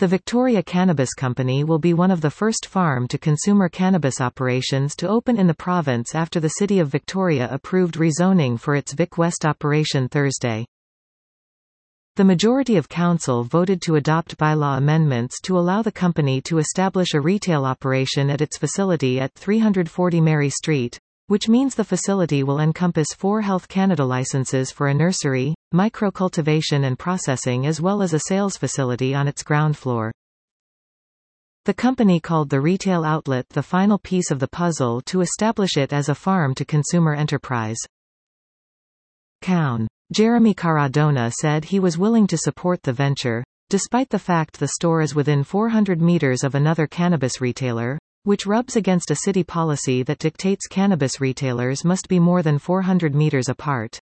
The Victoria Cannabis Company will be one of the first farm-to-consumer cannabis operations to open in the province after the City of Victoria approved rezoning for its Vic West operation Thursday. The majority of council voted to adopt bylaw amendments to allow the company to establish a retail operation at its facility at 340 Mary Street, which means the facility will encompass 4 Health Canada licenses for a nursery, micro-cultivation and processing as well as a sales facility on its ground floor. The company called the retail outlet the final piece of the puzzle to establish it as a farm-to-consumer enterprise. COWN. Jeremy Caradona said he was willing to support the venture, despite the fact the store is within 400 meters of another cannabis retailer, which rubs against a city policy that dictates cannabis retailers must be more than 400 meters apart.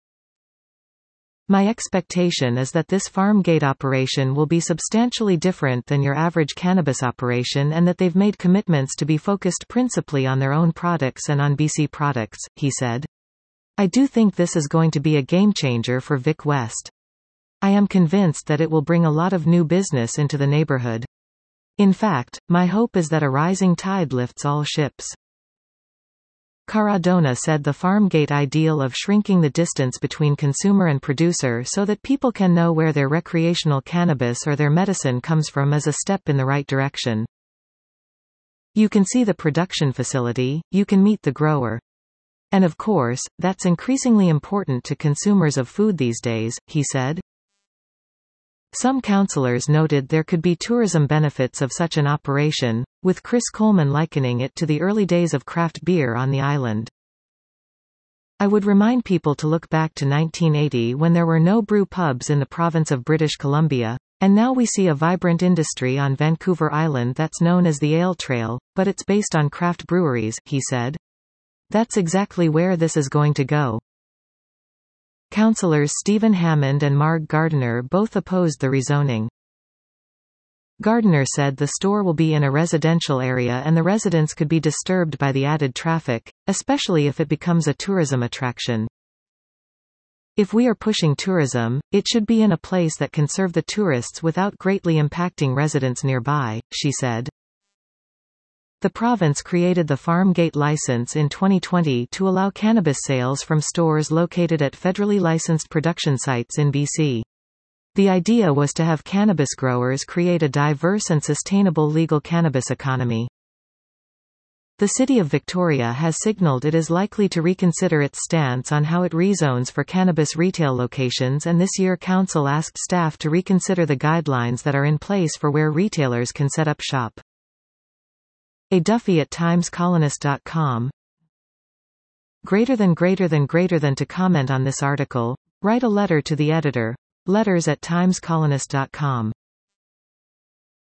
My expectation is that this farm gate operation will be substantially different than your average cannabis operation and that they've made commitments to be focused principally on their own products and on BC products, he said. I do think this is going to be a game changer for Vic West. I am convinced that it will bring a lot of new business into the neighborhood. In fact, my hope is that a rising tide lifts all ships. Caradona said the farm gate ideal of shrinking the distance between consumer and producer so that people can know where their recreational cannabis or their medicine comes from is a step in the right direction. You can see the production facility, you can meet the grower. And of course, that's increasingly important to consumers of food these days, he said. Some councillors noted there could be tourism benefits of such an operation, with Chris Coleman likening it to the early days of craft beer on the island. I would remind people to look back to 1980 when there were no brew pubs in the province of British Columbia, and now we see a vibrant industry on Vancouver Island that's known as the Ale Trail, but it's based on craft breweries, he said. That's exactly where this is going to go. Councillors Stephen Hammond and Marg Gardiner both opposed the rezoning. Gardiner said the store will be in a residential area and the residents could be disturbed by the added traffic, especially if it becomes a tourism attraction. If we are pushing tourism, it should be in a place that can serve the tourists without greatly impacting residents nearby, she said. The province created the Farm Gate license in 2020 to allow cannabis sales from stores located at federally licensed production sites in BC. The idea was to have cannabis growers create a diverse and sustainable legal cannabis economy. The City of Victoria has signalled it is likely to reconsider its stance on how it rezones for cannabis retail locations, and this year Council asked staff to reconsider the guidelines that are in place for where retailers can set up shop. A Duffy at timescolonist.com. Greater than to comment on this article, write a letter to the editor. Letters@timescolonist.com.